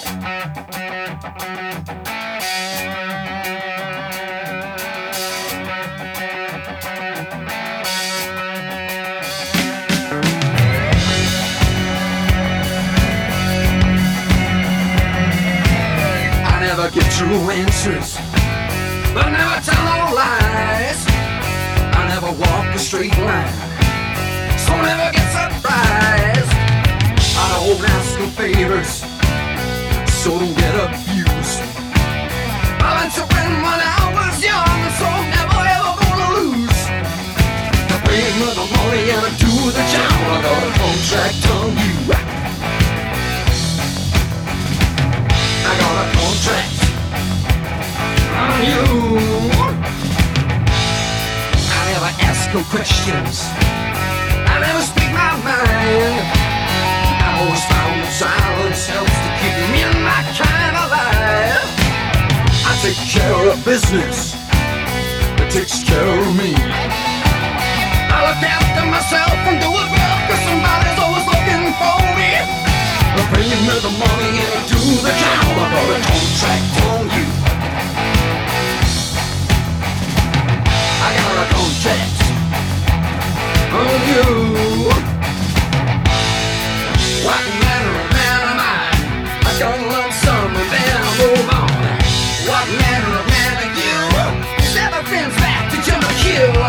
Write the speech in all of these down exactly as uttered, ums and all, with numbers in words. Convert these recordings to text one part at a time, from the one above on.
Never get true answers, but never tell no lies. I never walk a straight line, so never get surprised. I don't ask for favors, so don't get abused. I learned to win when I was young, so I'm never ever gonna lose. I bring me the money and I do the job. I got a contract on you. I got a contract on you. I never ask no questions, I never speak my mind. I always found that silence helps to keep me in my kind of life. I take care of business, it takes care of me. I look after myself and do it well, cause somebody's always looking for me. I bring me the money and I do the job. I got a contract on you. I got a contract on you. What manner of man am I? I don't love some and then I move on. What manner of man are you? Cause everything's back to jump a kill.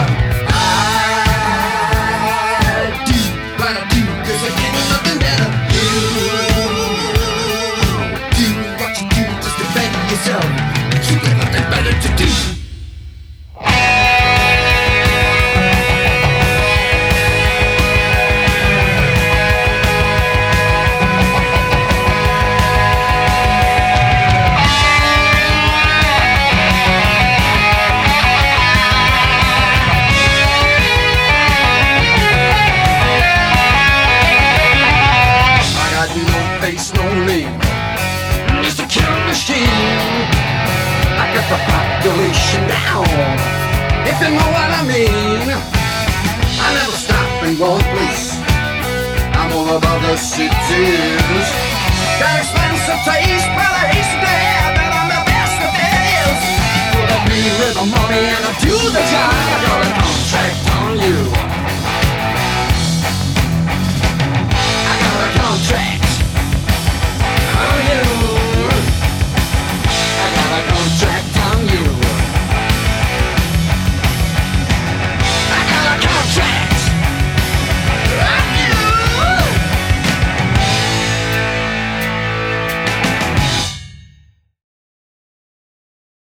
I do what I do, cause I give you nothing better. You got nothing better to do. I got no face, no name, just a killing machine. I got the population down, if you know what I mean. I never stop in one place, I'm all about the cities.